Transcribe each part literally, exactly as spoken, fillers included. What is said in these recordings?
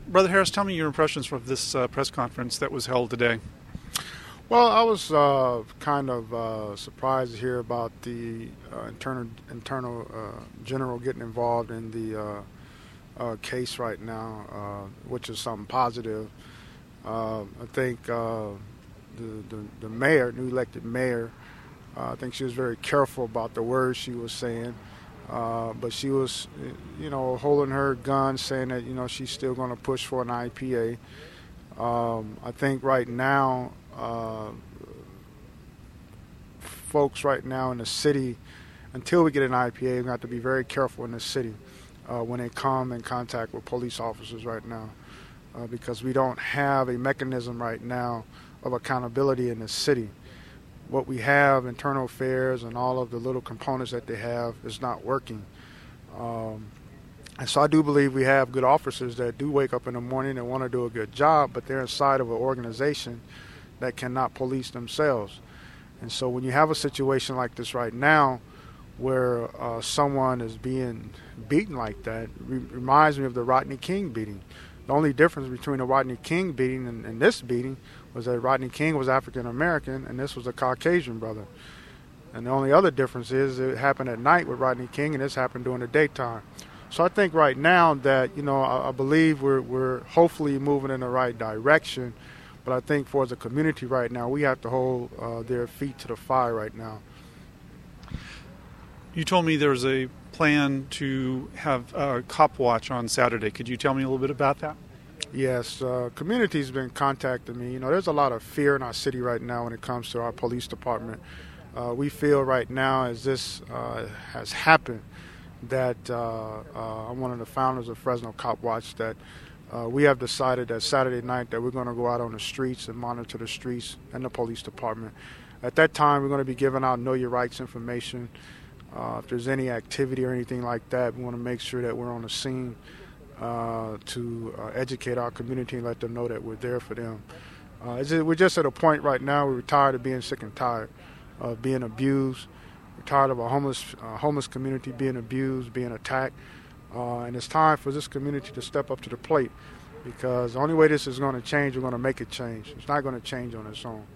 Brother Harris, tell me your impressions from this uh, press conference that was held today. Well, I was uh, kind of uh, surprised to hear about the uh, internal internal uh, general getting involved in the uh, uh, case right now, uh, which is something positive. Uh, I think uh, the, the the mayor, new elected mayor, uh, I think she was very careful about the words she was saying, uh, but she was, you know, holding her gun, saying that you know she's still going to push for an I P A. Um, I think right now. Uh, folks right now in the city, until we get an I P A, we have to be very careful in the city uh, when they come in contact with police officers right now, uh, because we don't have a mechanism right now of accountability in the city. What we have, internal affairs and all of the little components that they have, is not working. Um, and so I do believe we have good officers that do wake up in the morning and want to do a good job, but they're inside of an organization that cannot police themselves. And so when you have a situation like this right now where uh, someone is being beaten like that, re- reminds me of the Rodney King beating. The only difference between the Rodney King beating and, and this beating was that Rodney King was African American and this was a Caucasian brother. And the only other difference is it happened at night with Rodney King and this happened during the daytime. So I think right now that, you know, I, I believe we're, we're hopefully moving in the right direction. But I think for as a community right now, we have to hold uh, their feet to the fire right now. You told me there was a plan to have a cop watch on Saturday. Could you tell me a little bit about that? Yes, uh, community's been contacting me. You know, there's a lot of fear in our city right now when it comes to our police department. Uh, we feel right now, as this uh, has happened, that uh, uh, I'm one of the founders of Fresno Cop Watch, that Uh, we have decided that Saturday night that we're going to go out on the streets and monitor the streets and the police department. At that time, we're going to be giving out Know Your Rights information. Uh, if there's any activity or anything like that, we want to make sure that we're on the scene uh, to uh, educate our community and let them know that we're there for them. Uh, it's just, we're just at a point right now where we're tired of being sick and tired of being abused. We're tired of our homeless, uh, homeless community being abused, being attacked. Uh, and it's time for this community to step up to the plate, because the only way this is going to change, we're going to make it change. It's not going to change on its own.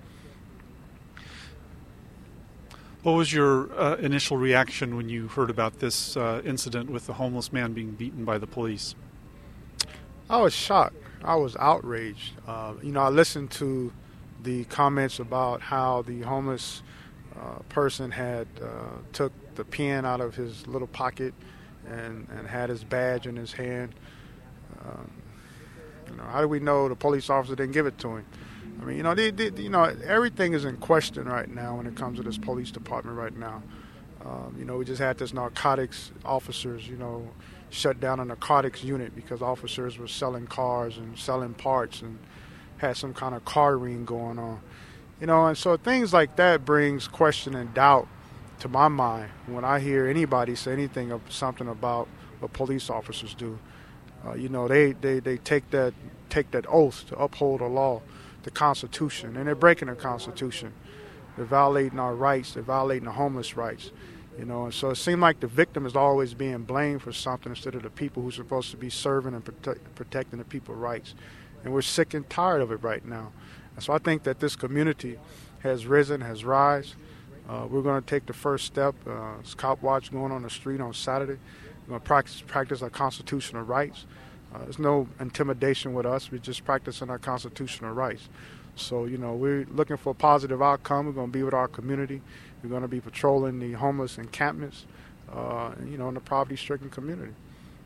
What was your uh, initial reaction when you heard about this uh, incident with the homeless man being beaten by the police? I was shocked. I was outraged. Uh, you know, I listened to the comments about how the homeless uh, person had uh, took the pen out of his little pocket and, and had his badge in his hand. Um, you know, how do we know the police officer didn't give it to him? I mean, you know, they, they, you know, everything is in question right now when it comes to this police department right now. Um, you know, we just had this narcotics officers, you know, shut down a narcotics unit because officers were selling cars and selling parts and had some kind of car ring going on. You know, and so things like that brings question and doubt to my mind when I hear anybody say anything of something about what police officers do. Uh, you know, they, they, they take that take that oath to uphold the law, the Constitution, and they're breaking the Constitution. They're violating our rights. They're violating the homeless rights. You know, and so it seems like the victim is always being blamed for something instead of the people who are supposed to be serving and protect, protecting the people's rights. And we're sick and tired of it right now. And so I think that this community has risen, has rise. Uh, we're going to take the first step. Uh, it's Cop Watch going on the street on Saturday. We're going to practice, practice our constitutional rights. Uh, there's no intimidation with us. We're just practicing our constitutional rights. So, you know, we're looking for a positive outcome. We're going to be with our community. We're going to be patrolling the homeless encampments, uh, you know, in the poverty-stricken community.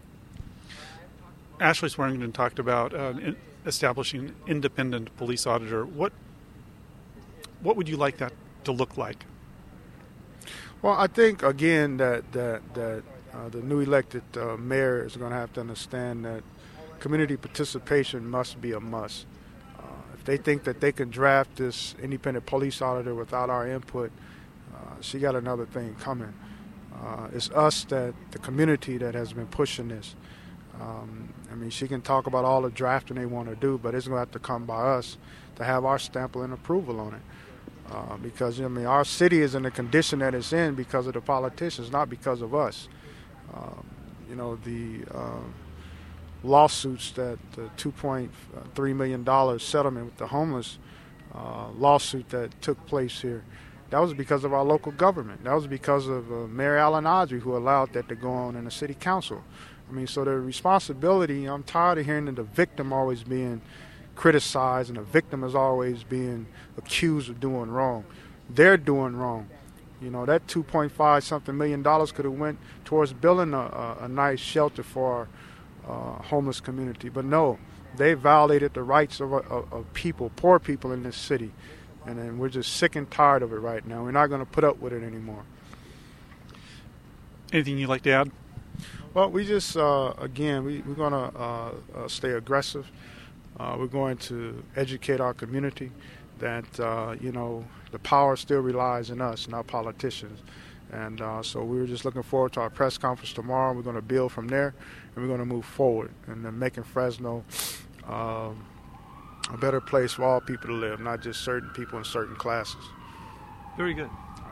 Ashley Swearingen talked about uh, in establishing an independent police auditor. What what would you like that to look like? Well, I think, again, that, that, that uh, the new elected uh, mayor is going to have to understand that community participation must be a must. Uh, if they think that they can draft this independent police auditor without our input, uh, she got another thing coming. Uh, it's us, that the community, that has been pushing this. Um, I mean, she can talk about all the drafting they want to do, but it's going to have to come by us to have our stamp and approval on it. Uh, because, I mean, our city is in the condition that it's in because of the politicians, not because of us. Um, you know, the uh, lawsuits, that the two point three million dollars settlement with the homeless uh, lawsuit that took place here, that was because of our local government. That was because of uh, Mayor Alan Audrey, who allowed that to go on in the city council. I mean, so the responsibility, I'm tired of hearing that the victim always being criticized and the victim is always being accused of doing wrong. They're doing wrong. You know, that two point five something million dollars could have went towards building a, a, a nice shelter for our uh, homeless community. But no, they violated the rights of, of, of people, poor people in this city. And then we're just sick and tired of it right now. We're not going to put up with it anymore. Anything you'd like to add? Well, we just, uh, again, we, we're going to uh, uh, stay aggressive. Uh, we're going to educate our community that, uh, you know, the power still relies on us and our politicians. And uh, so we were just looking forward to our press conference tomorrow. We're going to build from there, and we're going to move forward and then making Fresno um, a better place for all people to live, not just certain people in certain classes. Very good.